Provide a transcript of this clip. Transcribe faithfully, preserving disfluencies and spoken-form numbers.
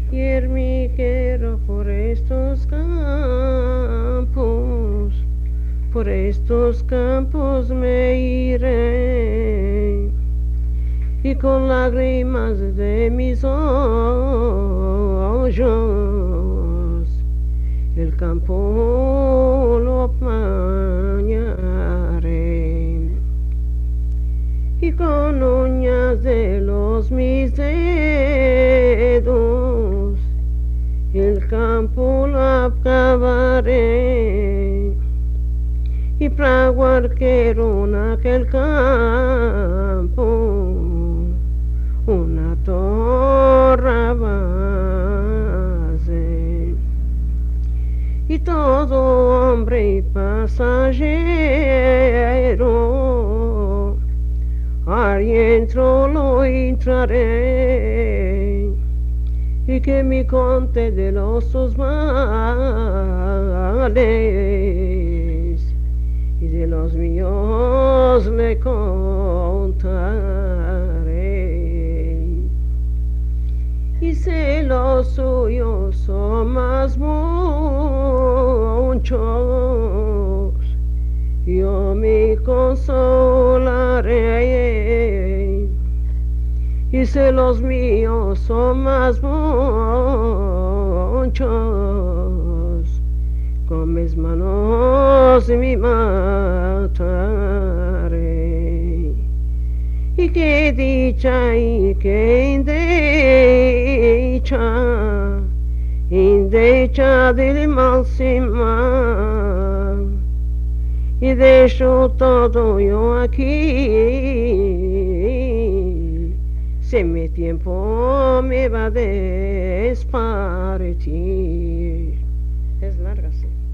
y ermiguero por estos campos, por estos campos me iré, y con lágrimas de mis ojos el campo lo bañaré, y con uñas de los mis dedos el campo lo acabaré, y fraguar quiero en aquel campo una torre base, y todo hombre y pasajero adentro lo entraré, y que me conte de los sus males y de los míos le contaré, y si los suyos son más muchos yo me consolaré, y si los míos son más muchos con mis manos me mataré, y qué dicha y qué indicha, indicha del mal sin mal, y dejo todo yo aquí, si mi tiempo me va a despartir. Es larga, sí.